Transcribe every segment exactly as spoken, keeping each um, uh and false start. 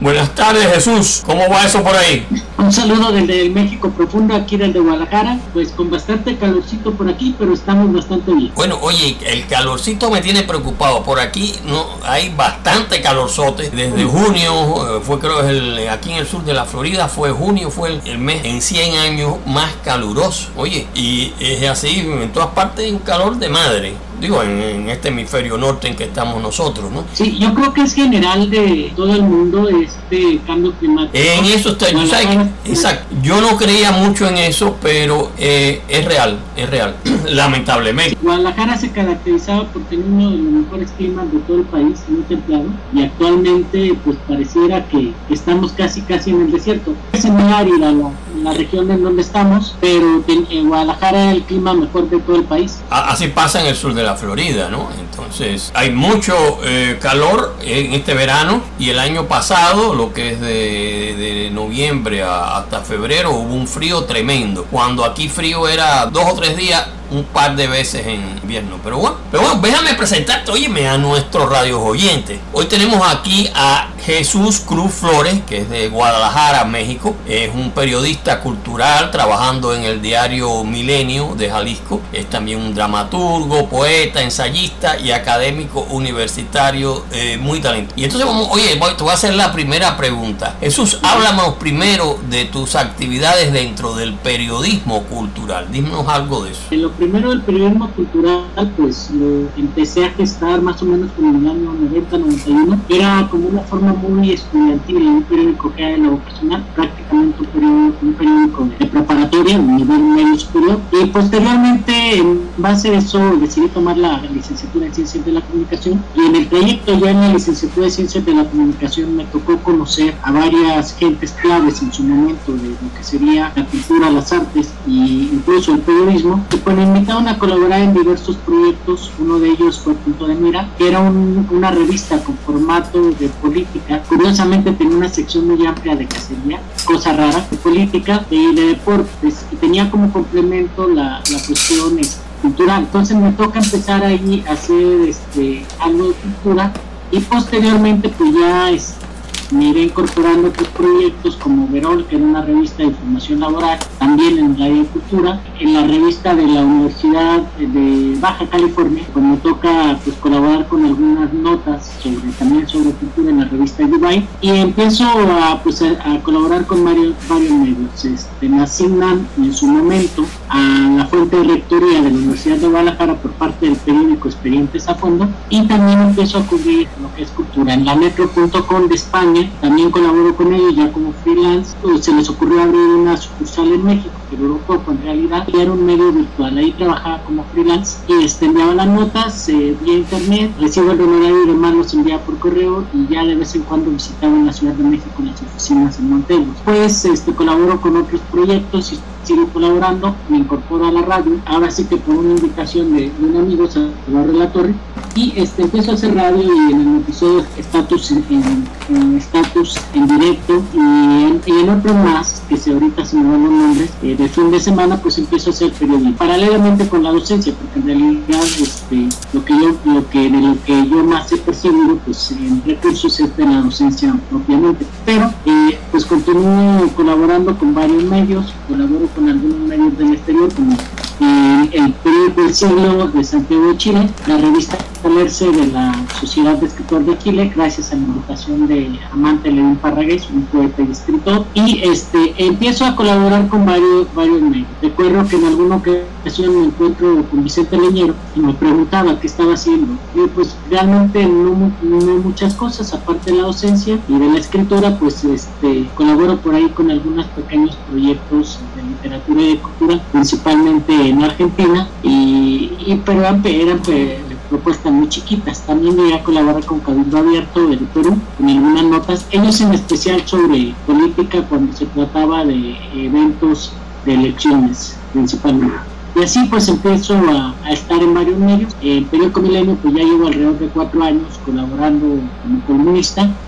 Buenas tardes, Jesús. ¿Cómo va eso por ahí? Un saludo desde el México profundo, aquí desde Guadalajara, pues con bastante calorcito por aquí, pero estamos bastante bien. Bueno, oye, el calorcito me tiene preocupado. Por aquí no hay bastante calorzote. Desde junio, fue creo que el, aquí en el sur de la Florida, fue junio, fue el, el mes en cien años más caluroso. Oye, y es así, en todas partes un calor de madre. Digo, en, en este hemisferio norte en que estamos nosotros, ¿no? Sí, yo creo que es general de todo el mundo este cambio climático. En eso está, yo, ¿sabes? Exacto. Yo no creía mucho en eso, pero eh, es real, es real, lamentablemente. Guadalajara se caracterizaba por tener uno de los mejores climas de todo el país, muy templado, y actualmente pues pareciera que estamos casi casi en el desierto. Es muy árida la, la región en donde estamos, pero en, en Guadalajara es el clima mejor de todo el país. Así pasa en el sur de la Florida, ¿no? Entonces hay mucho eh, calor en este verano, y el año pasado, lo que es de, de noviembre a, hasta febrero, hubo un frío tremendo, cuando aquí frío era dos o tres días un par de veces en invierno. Pero bueno, pero bueno, déjame presentarte, óyeme, a nuestros radios oyentes. Hoy tenemos aquí a Jesús Cruz Flores, que es de Guadalajara, México. Es un periodista cultural trabajando en el diario Milenio de Jalisco. Es también un dramaturgo, poeta, ensayista y académico universitario eh, muy talentoso. Y entonces vamos, oye, voy, te voy a hacer la primera pregunta. Jesús, háblanos primero de tus actividades dentro del periodismo cultural. Díganos algo de eso. En lo primero del periodismo cultural, pues lo empecé a gestar más o menos como en el año noventa noventa y uno. Era como una forma muy estudiantil, un periódico que era de la vocacional, prácticamente un periódico, un periódico de preparatoria, un nivel medio superior. Y posteriormente, en base a eso, decidí tomar la licenciatura en Ciencias de la Comunicación. Y en el trayecto ya en la licenciatura de Ciencias de la Comunicación me tocó conocer a varias gentes claves en su momento de lo que sería la cultura, las artes e incluso el periodismo. Y pues me invitaron a colaborar en diversos proyectos. Uno de ellos fue Punto de Mira, que era un, una revista con formato de política. Curiosamente tenía una sección muy amplia de cacería, cosa rara, de política y de deportes, y tenía como complemento la, la cuestión cultural. Entonces me toca empezar ahí a hacer este, algo de cultura, y posteriormente pues ya es, me iré incorporando otros proyectos como Verol, que era una revista de información laboral, también en el área de cultura, en la revista de la Universidad de Baja California, pues me toca pues colaborar con algunas notas sobre, también sobre cultura en la revista Dubai, y empiezo a, pues, a, a colaborar con varios, varios medios. Este, me asignan en su momento a la fuente de rectoría de la Universidad de Guadalajara por parte del periódico Expedientes a Fondo, y también empiezo a cubrir lo que es cultura en la metro punto com de España. También colaboro con ellos ya como freelance. Pues se les ocurrió abrir una sucursal en México, que duró poco en realidad, y era un medio virtual. Ahí trabajaba como freelance y este, enviaba las notas eh, vía internet, recibo el honorario y demás los enviaba por correo, y ya de vez en cuando visitaba en la Ciudad de México las oficinas en Montebros. Pues este, colaboro con otros proyectos y sigo colaborando, me incorporo a la radio, ahora sí que por una invitación de, de un amigo, Salvador de la Torre, y este, empiezo a hacer radio, y en el episodio Estatus en, en, Estatus en directo, y en, y en otros más, que se, ahorita se me van los nombres, eh, de fin de semana, pues empiezo a hacer periodismo, paralelamente con la docencia, porque en realidad este, lo que yo, lo que, de lo que yo más he percibido, pues en recursos es de la docencia propiamente, pero eh, pues continúo colaborando con varios medios, colaboro con algunos medios del exterior, como eh, el periódico El Siglo de Santiago de Chile, la revista Comerse de la Sociedad de Escritores de Chile, gracias a la invitación de Amante León Parragués, un poeta y escritor, y este, empiezo a colaborar con varios, varios medios. Recuerdo que en alguna ocasión me encuentro con Vicente Leñero y me preguntaba qué estaba haciendo. Y pues realmente no, no muchas cosas, aparte de la docencia y de la escritura, pues este, colaboro por ahí con algunos pequeños proyectos de literatura y de cultura, principalmente en Argentina, y, y pero eran, eran propuestas muy chiquitas. También llegué a colaborar con Cabildo Abierto del Perú, con algunas notas, ellos en especial sobre política cuando se trataba de eventos de elecciones principalmente. Y así pues empiezo a, a estar en varios medios. El periódico Milenio pues ya llevo alrededor de cuatro años colaborando como columnista,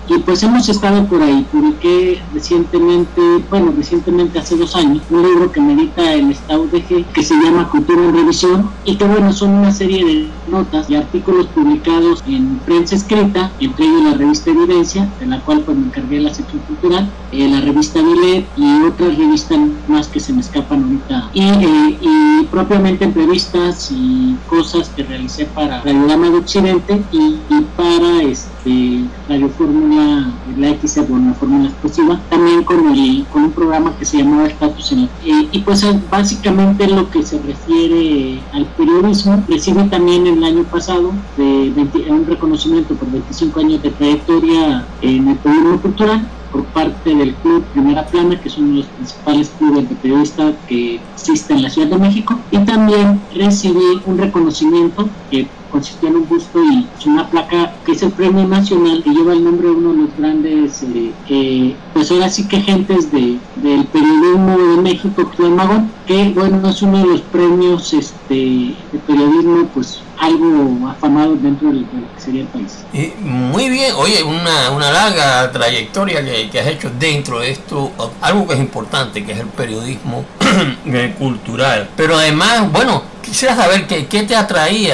y pues hemos estado por ahí. Publiqué recientemente, bueno, recientemente hace dos años, un libro que medita el Estado de G, que se llama Cultura en Revisión, y que bueno, son una serie de notas y artículos publicados en prensa escrita, entre ellos la revista Evidencia, de la cual pues me encargué de la sección cultural, eh, la revista Vilet y otras revistas más que se me escapan ahorita, y, eh, y propiamente entrevistas y cosas que realicé para Radiograma de Occidente y, y para este Radio Fórmula, la X, bueno, la Fórmula Explosiva, también con, el, con un programa que se llamaba Estatus en la... Eh, y pues básicamente lo que se refiere al periodismo. Recibí también el año pasado de veinte, un reconocimiento por veinticinco años de trayectoria en el periodismo cultural por parte del Club Primera Plana, que es uno de los principales clubes de periodistas que existe en la Ciudad de México, y también recibí un reconocimiento que consistió en un busto y una placa que es el Premio Nacional, que lleva el nombre de uno de los grandes, eh, eh, pues ahora sí que gentes de, del periodismo de México, Claudio Magón, que bueno, es uno de los premios este, de periodismo pues algo afamado dentro de lo que sería el país. Eh, muy bien, oye, una, una larga trayectoria que, que has hecho dentro de esto, algo que es importante, que es el periodismo cultural. Pero además, bueno, quisiera saber qué, qué te atraía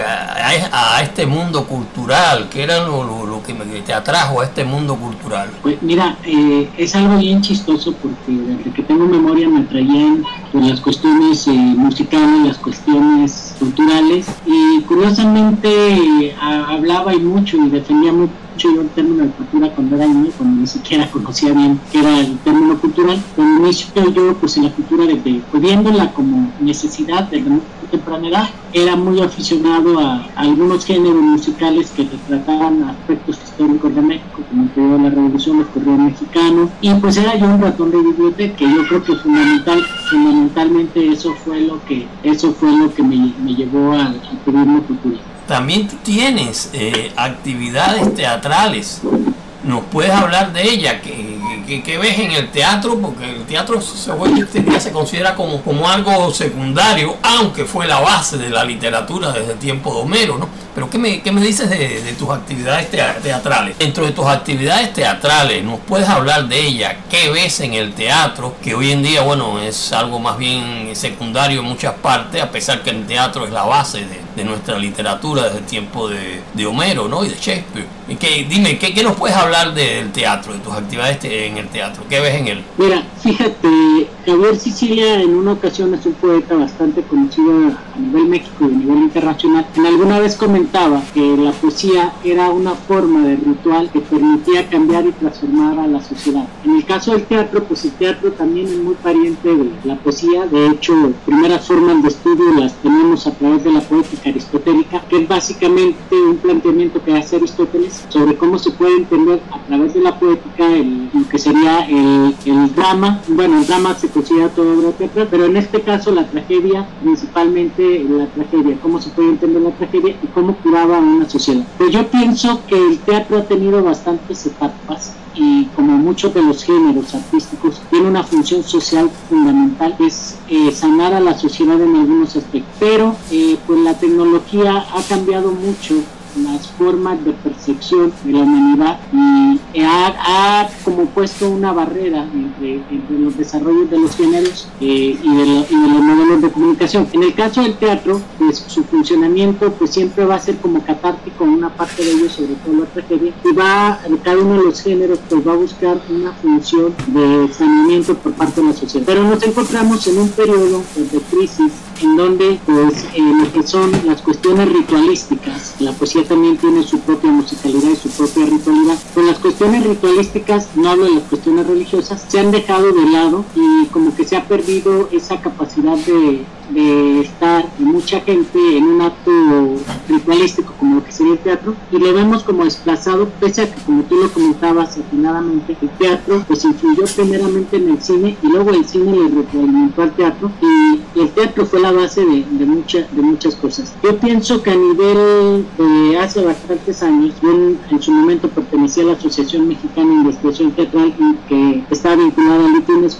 a, a este mundo cultural, qué era lo, lo, lo que te atrajo a este mundo cultural. Pues mira, eh, es algo bien chistoso porque desde que tengo memoria me atraían pues, las cuestiones eh, musicales, las cuestiones culturales, y curiosamente eh, hablaba y mucho y defendía mucho yo el término de cultura cuando era niño, cuando ni siquiera conocía bien qué era el término cultural. Cuando inicio yo pues en la cultura desde pues, viéndola como necesidad de muy temprana edad, era muy aficionado a, a algunos géneros musicales que retrataban aspectos históricos de México, como el periodo de la Revolución, los corridos mexicanos, y pues era yo un ratón de biblioteca, que yo creo que fundamental, fundamentalmente eso fue lo que eso fue lo que me, me llevó al, al periodismo cultural. También tú tienes eh, actividades teatrales. ¿Nos puedes hablar de ella? ¿Qué, qué, qué ves en el teatro? Porque el teatro se, ya se considera como, como algo secundario, aunque fue la base de la literatura desde el tiempo de Homero, ¿no? Pero ¿qué me, qué me dices de, de tus actividades teatrales? Dentro de tus actividades teatrales, ¿nos puedes hablar de ella? ¿Qué ves en el teatro? Que hoy en día, bueno, es algo más bien secundario en muchas partes, a pesar que el teatro es la base de, de nuestra literatura desde el tiempo de, de Homero, ¿no? Y de Shakespeare. Y que, dime, ¿qué, ¿qué nos puedes hablar del teatro, de tus actividades en el teatro? ¿Qué ves en él? Mira, fíjate, Javier Sicilia en una ocasión es un poeta bastante conocido a nivel México y a nivel internacional. En alguna vez comentaba que la poesía era una forma de ritual que permitía cambiar y transformar a la sociedad. En el caso del teatro, pues el teatro también es muy pariente de la poesía. De hecho, primeras formas de estudio las tenemos a través de la poética aristotélica, que es básicamente un planteamiento que hace Aristóteles sobre cómo se puede entender a través de la poética el, lo que sería el, el drama. Bueno, el drama se considera toda obra teatral, pero en este caso la tragedia, principalmente la tragedia, cómo se puede entender la tragedia y cómo curaba a una sociedad. Pues yo pienso que el teatro ha tenido bastantes etapas y como muchos de los géneros artísticos tiene una función social fundamental, que es eh, sanar a la sociedad en algunos aspectos, pero eh, pues la tecnología ha cambiado mucho las formas de percepción de la humanidad y ha, ha como puesto una barrera entre, entre los desarrollos de los géneros eh, y, de lo, y de los modelos de comunicación. En el caso del teatro, pues su funcionamiento pues siempre va a ser como catártico, una parte de ello, sobre todo la tragedia, y va, cada uno de los géneros pues va a buscar una función de saneamiento por parte de la sociedad. Pero nos encontramos en un periodo pues, de crisis en donde pues eh, lo que son las cuestiones ritualísticas, la poesía también tiene su propia musicalidad y su propia ritualidad, pues las cuestiones ritualísticas, no hablo de las cuestiones religiosas, se han dejado de lado y como que se ha perdido esa capacidad de, de estar mucha gente en un acto ritualístico como lo que sería el teatro, y lo vemos como desplazado, pese a que, como tú lo comentabas atinadamente, el teatro pues influyó primeramente en el cine y luego el cine le retroalimentó al teatro, y, y el teatro fue la base de, de, mucha, de muchas cosas. Yo pienso que a nivel de hace bastantes años, yo en, en su momento pertenecía a la Asociación Mexicana de Investigación Teatral, que estaba vinculada al I T I N E S C O L I.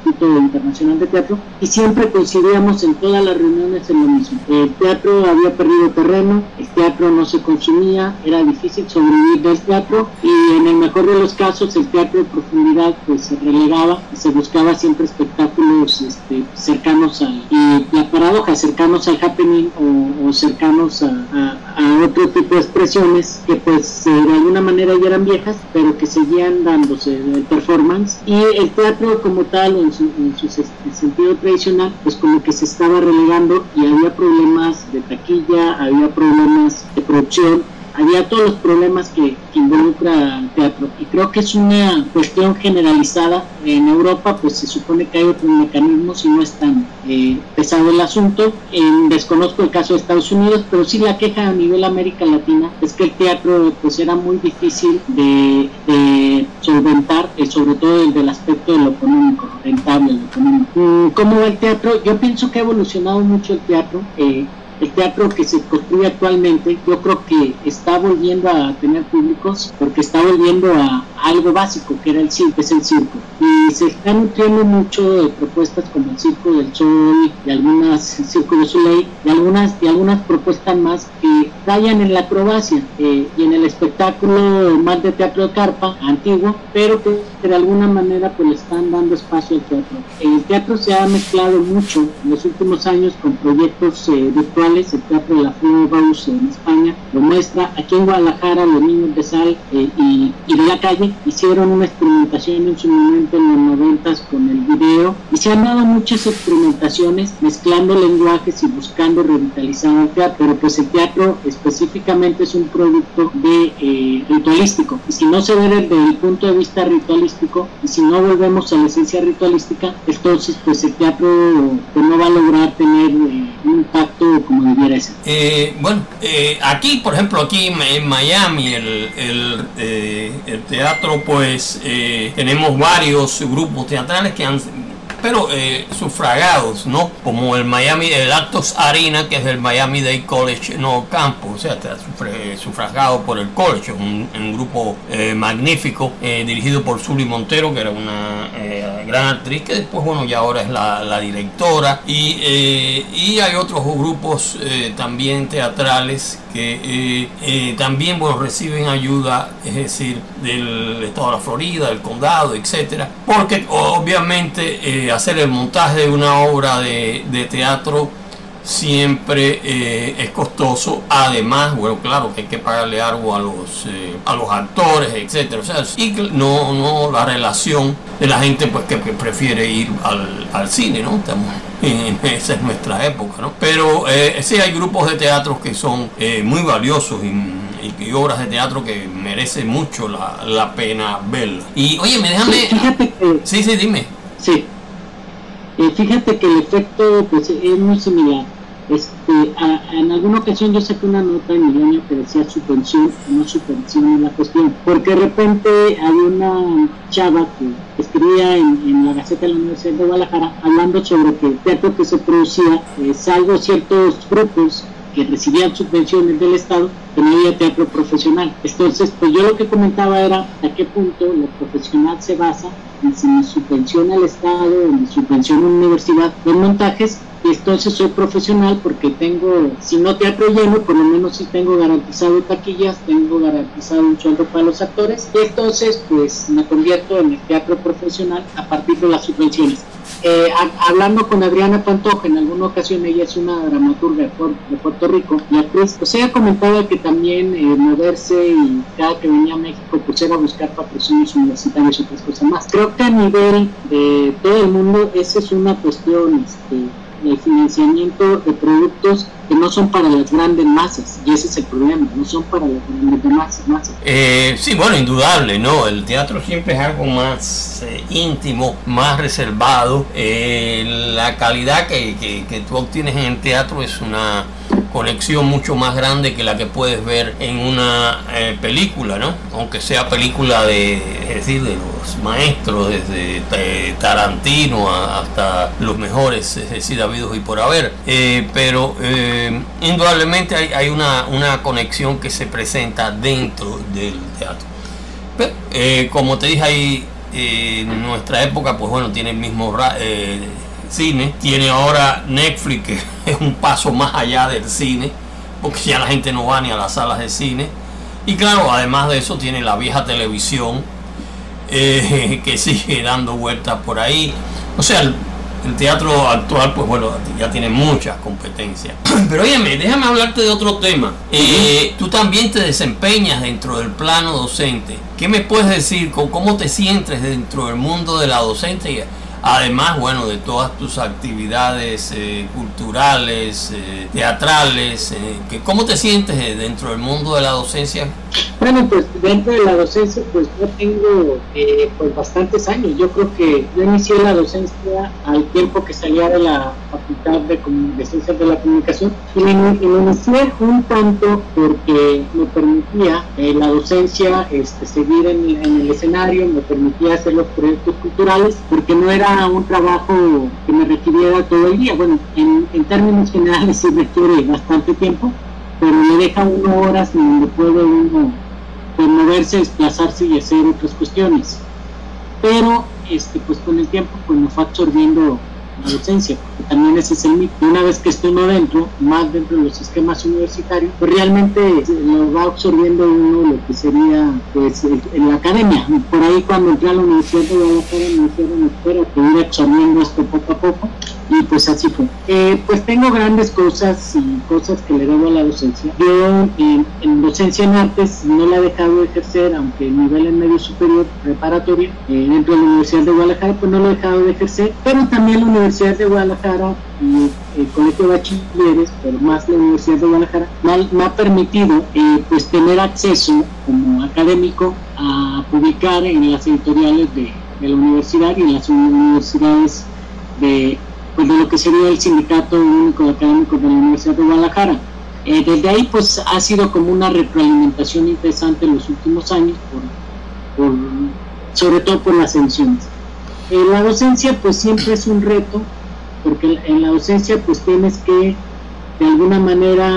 Instituto Internacional de Teatro, y siempre coincidíamos en todas las reuniones en lo mismo. El teatro había perdido terreno, el teatro no se consumía, era difícil sobrevivir del teatro, y en el mejor de los casos el teatro de profundidad pues se relegaba y se buscaba siempre espectáculos este, cercanos a, y la paradoja, cercanos al happening o, o cercanos a, a, a otro tipo de expresiones que pues eh, de alguna manera ya eran viejas, pero que seguían dándose el performance, y el teatro como tal en su, en su sentido tradicional pues como que se estaba relegando, y había problemas de taquilla, había problemas de producción, había todos los problemas que, que involucra al teatro, y creo que es una cuestión generalizada. En Europa pues se supone que hay otros mecanismos y no es tan eh, pesado el asunto. Eh, desconozco el caso de Estados Unidos, pero sí la queja a nivel América Latina es que el teatro pues era muy difícil de, de solventar, eh, sobre todo desde el aspecto de lo económico, lo rentable, lo económico. ¿Cómo va el teatro? Yo pienso que ha evolucionado mucho el teatro. eh, El teatro que se construye actualmente, yo creo que está volviendo a tener públicos porque está volviendo a, a algo básico, que era el circo, es el circo. Y se está nutriendo mucho de propuestas como el Circo del Sol, y algunas, el Circo de Soleil, y algunas, y algunas propuestas más que rayan en la acrobacia eh, y en el espectáculo más de teatro de carpa, antiguo, pero que de alguna manera pues le están dando espacio al teatro. El teatro se ha mezclado mucho en los últimos años con proyectos eh, virtuales. El Teatro de la Florbaus en España lo muestra. Aquí en Guadalajara los niños de sal eh, y, y de la calle hicieron una experimentación en su momento en los noventas con el video, y se han dado muchas experimentaciones mezclando lenguajes y buscando revitalizar el teatro, pero pues el teatro específicamente es un producto de eh, ritualístico, y si no se ve desde el punto de vista ritualístico, y si no volvemos a la esencia ritualística, entonces pues el teatro pues, no va a lograr tener eh, un impacto como debiera ser. Eh, bueno, eh, aquí, por ejemplo, aquí en Miami, el, el, eh, el teatro, pues eh, tenemos varios grupos teatrales que han, pero eh, sufragados, ¿no? Como el Miami, el Actos Arena, que es del Miami-Dade College, no campus, o sea, está sufragado por el college, un, un grupo eh, magnífico, eh, dirigido por Zully Montero, que era una eh, gran actriz, que después, bueno, ya ahora es la, la directora, y, eh, y hay otros grupos eh, también teatrales que eh, eh, también, bueno, reciben ayuda, es decir, del estado de la Florida, del condado, etcétera, porque obviamente eh, hacer el montaje de una obra de, de teatro siempre eh, es costoso. Además, bueno, claro que hay que pagarle algo a los eh, a los actores, etcétera. O sea, y no, no la relación de la gente pues que, que prefiere ir al, al cine, ¿no? Estamos en, esa es nuestra época, ¿no? Pero eh, sí hay grupos de teatro que son eh, muy valiosos y, y, y obras de teatro que merecen mucho la, la pena verlas. Y oye, me déjame. Fíjate que, sí, sí, dime. Sí. Eh, fíjate que el efecto pues es muy similar. Este, a, a, en alguna ocasión yo saqué una nota en Milenio que decía subvención, no subvención es la cuestión, porque de repente había una chava que escribía en, en la Gaceta de la Universidad de Guadalajara hablando sobre que el teatro que se producía, eh, salvo ciertos grupos que recibían subvenciones del Estado, que no había teatro profesional. Entonces, pues yo lo que comentaba era a qué punto lo profesional se basa en si me subvenciona el Estado o me subvenciona una universidad los montajes, y entonces soy profesional porque tengo, si no teatro lleno, por lo menos sí tengo garantizado taquillas, tengo garantizado un sueldo para los actores, y entonces pues me convierto en el teatro profesional a partir de las subvenciones. Eh, a, hablando con Adriana Pantoja en alguna ocasión, ella es una dramaturga de, Puerto, de Puerto Rico y actriz, pues ella comentaba que también eh, moverse y cada que venía a México pues era buscar patrocinios universitarios y otras cosas más. Creo que a nivel de todo el mundo esa es una cuestión este, el financiamiento de productos que no son para las grandes masas, y ese es el problema, no son para las grandes masas. masas. Eh, sí, bueno, indudable, ¿no? El teatro siempre es algo más eh, íntimo, más reservado. Eh, la calidad que, que, que tú obtienes en el teatro es una conexión mucho más grande que la que puedes ver en una eh, película, ¿no? Aunque sea película de, es decir, de los maestros, desde eh, Tarantino a, hasta los mejores, es decir, habidos y por haber. Eh, pero eh, indudablemente hay, hay una, una conexión que se presenta dentro del teatro. Pero, eh, como te dije, hay eh, en nuestra época, pues bueno, tiene el mismo eh, cine, tiene ahora Netflix, que es un paso más allá del cine, porque ya la gente no va ni a las salas de cine. Y claro, además de eso tiene la vieja televisión, eh, que sigue dando vueltas por ahí. O sea, el, el teatro actual, pues bueno, ya tiene muchas competencias. Pero óyeme, déjame hablarte de otro tema. Eh, tú también te desempeñas dentro del plano docente. ¿Qué me puedes decir? ¿Cómo te sientes dentro del mundo de la docencia? Además, bueno, de todas tus actividades eh, culturales, eh, teatrales, eh, que, ¿cómo te sientes dentro del mundo de la docencia? Bueno, pues dentro de la docencia, pues yo tengo eh, pues bastantes años. Yo creo que yo inicié la docencia al tiempo que salía de la Facultad de, de Ciencias de la Comunicación, y lo inicié un tanto porque me permitía eh, la docencia este, seguir en, en el escenario, me permitía hacer los proyectos culturales, porque no era un trabajo que me requiriera todo el día. Bueno, en, en términos generales sí requiere bastante tiempo, pero me deja uno horas donde puede uno pues, moverse, desplazarse y hacer otras cuestiones. Pero este, pues con el tiempo pues me fue absorbiendo la docencia, porque también ese es el mito. Una vez que estoy uno dentro, más dentro de los esquemas universitarios, pues realmente lo va absorbiendo uno lo que sería pues en la academia. Por ahí cuando entré a la Universidad de Guadalajara me dijeron, espera, que ir absorbiendo esto poco a poco, y pues así fue. Eh, pues tengo grandes cosas y cosas que le debo a la docencia. Yo eh, en docencia en artes no la he dejado de ejercer, aunque el nivel en medio superior, preparatoria, eh, dentro de la Universidad de Guadalajara, pues no lo he dejado de ejercer, pero también la Universidad de Guadalajara y el Colegio de Bachilleres, pero más la Universidad de Guadalajara, me, me ha permitido eh, pues tener acceso como académico a publicar en las editoriales de, de la universidad y en las universidades de pues de lo que sería el Sindicato Único de Académicos de la Universidad de Guadalajara. Eh, desde ahí pues ha sido como una retroalimentación interesante en los últimos años, por, por, sobre todo por las ediciones. Eh, la docencia pues siempre es un reto, porque en la docencia pues tienes que de alguna manera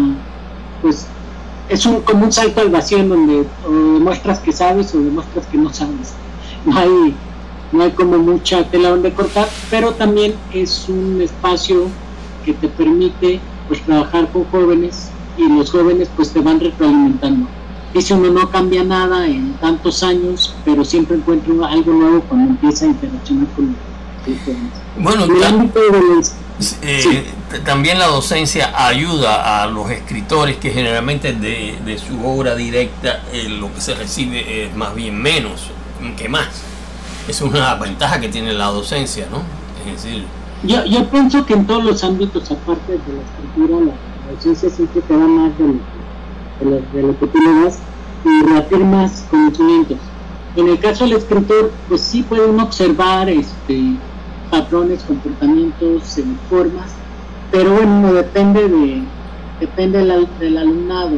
pues es un, como un salto al vacío en donde o demuestras que sabes o demuestras que no sabes. No hay no hay como mucha tela donde cortar, pero también es un espacio que te permite pues trabajar con jóvenes, y los jóvenes pues te van retroalimentando. Dice uno, no cambia nada en tantos años, pero siempre encuentra algo nuevo cuando empieza a interaccionar con los jóvenes. Bueno, en el ámbito de los, eh, sí. También la docencia ayuda a los escritores, que generalmente de, de su obra directa eh, lo que se recibe es más bien menos que más. Es una ventaja que tiene la docencia, ¿no? Es decir, yo, yo pienso que en todos los ámbitos, aparte de la escritura, la, la docencia siempre te da más de lo, de lo, de lo que tú le das y reafirmas conocimientos. En el caso del escritor, pues sí puede uno observar este, patrones, comportamientos, eh, formas, pero bueno, depende de depende del, del alumnado.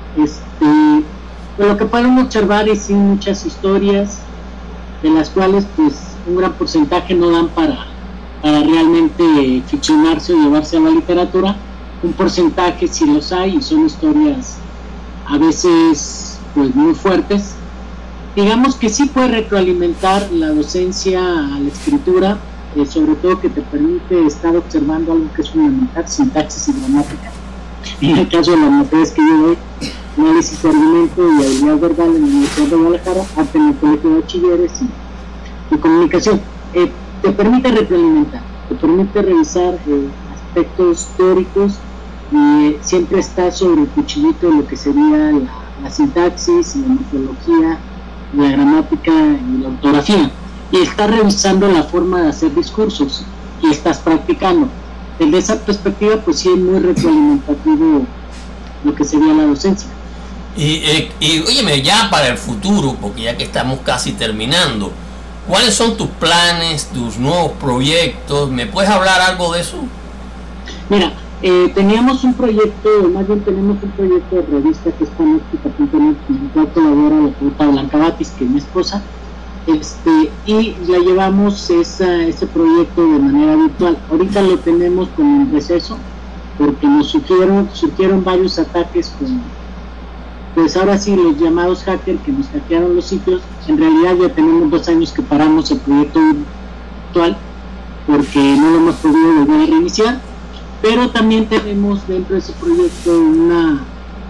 Este, pues lo que pueden observar es sí muchas historias, de las cuales pues un gran porcentaje no dan para, para realmente ficcionarse o llevarse a la literatura. Un porcentaje sí los hay, y son historias a veces pues muy fuertes. Digamos que sí puede retroalimentar la docencia a la escritura, eh, sobre todo que te permite estar observando algo que es fundamental, sintaxis y gramática. En el caso de las materias que yo doy, análisis de argumento y habilidad verbal en la Universidad de Guadalajara, arte en el Colegio de Bachilleres y, y comunicación, eh, te permite retroalimentar, te permite revisar eh, aspectos teóricos, y eh, siempre está sobre el cuchillito de lo que sería la, la sintaxis, la morfología, la gramática y la ortografía, y estás revisando la forma de hacer discursos y estás practicando. Desde esa perspectiva pues sí es muy retroalimentativo lo que sería la docencia. Y, eh, y óyeme, ya para el futuro, porque ya que estamos casi terminando, ¿cuáles son tus planes, tus nuevos proyectos? ¿Me puedes hablar algo de eso? Mira, eh, teníamos un proyecto, más bien tenemos un proyecto de revista que es Panóptica punto net, con el cual colabora la poeta Blanca Batis, que es mi esposa, este, y la llevamos esa, ese proyecto de manera virtual. Ahorita lo tenemos con el receso, porque nos surgieron, surgieron varios ataques con, pues ahora sí, los llamados hackers que nos hackearon los sitios, en realidad ya tenemos dos años que paramos el proyecto virtual porque no lo hemos podido volver a reiniciar, pero también tenemos dentro de ese proyecto una,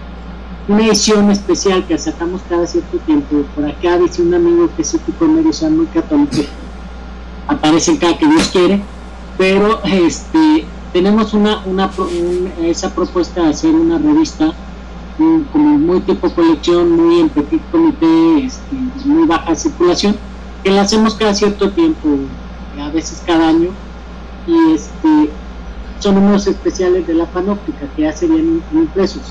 una edición especial que sacamos cada cierto tiempo. Por acá dice un amigo que ese tipo de medios son muy católicos, aparecen cada que Dios quiere, pero este tenemos una, una, una esa propuesta de hacer una revista un, como muy tipo colección, muy en petit comité, este, muy baja circulación, que la hacemos cada cierto tiempo, a veces cada año, y este son unos especiales de la Panóptica que ya serían impresos.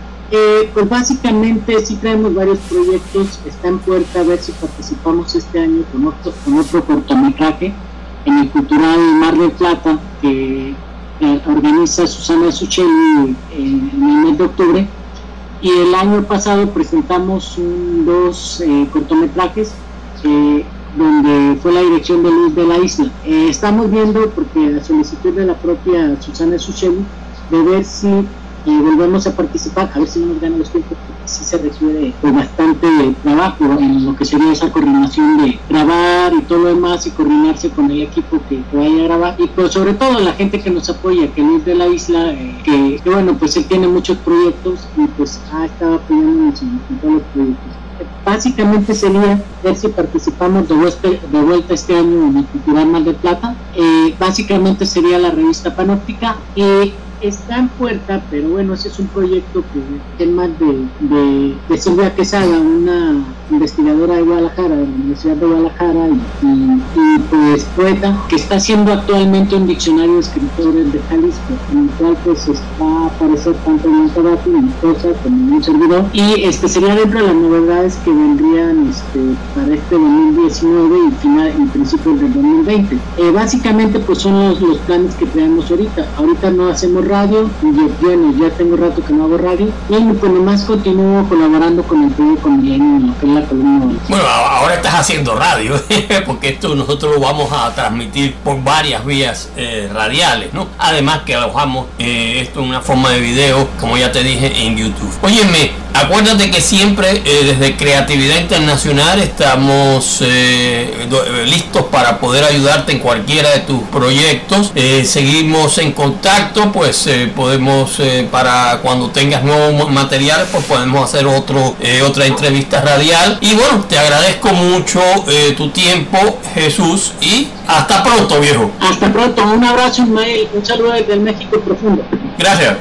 Eh, pues básicamente sí traemos varios proyectos, está en puerta a ver si participamos este año con otro, con otro cortometraje en el Cultural Mar del Plata, que eh, organiza Susana Suchelli en, en el mes de octubre, y el año pasado presentamos un, dos eh, cortometrajes eh, donde fue la dirección de Luz de la Isla. Eh, estamos viendo, porque la solicitud de la propia Susana Suchelli, de ver si eh, volvemos a participar, a ver si no nos ganan los tiempos, porque sí se requiere pues, bastante trabajo en lo que sería esa coordinación de grabar y todo lo demás, y coordinarse con el equipo que, que vaya a grabar, y pues sobre todo la gente que nos apoya, que Luis de la Isla, eh, que, que bueno, pues él tiene muchos proyectos y pues ha estado apoyándonos en, en todos los proyectos. Básicamente sería ver si participamos de vuelta, de vuelta este año en el Cultural Mar del Plata. Eh, básicamente sería la revista Panóptica, y está en puerta, pero bueno, ese es un proyecto que es más de, de, de Silvia Quesada, una investigadora de Guadalajara, de la Universidad de Guadalajara, y, y, y pues poeta, que está haciendo actualmente un diccionario de escritores de Jalisco, en el cual pues está a aparecer tanto en Montabati, en Cosa, como en un servidor, y este sería dentro de las novedades que vendrían este, para este dos mil diecinueve y final y principios del dos mil veinte. Eh, básicamente pues son los, los planes que tenemos ahorita. Ahorita no hacemos radio, y yo, bueno, ya tengo rato que no hago radio, y pues nomás continúo colaborando con el periódico Milenio en lo que es la columna. Bueno, ahora estás haciendo radio, porque esto nosotros lo vamos a transmitir por varias vías eh, radiales, ¿no? Además que alojamos eh, esto en una forma de video, como ya te dije, en YouTube. Óyeme, acuérdate que siempre eh, desde Creatividad Internacional estamos eh, listos para poder ayudarte en cualquiera de tus proyectos. Eh, seguimos en contacto, pues eh, podemos, eh, para cuando tengas nuevos materiales, pues podemos hacer otro eh, otra entrevista radial. Y bueno, te agradezco mucho eh, tu tiempo, Jesús, y hasta pronto, viejo. Hasta pronto, un abrazo, Ismael, un saludo desde el México profundo. Gracias.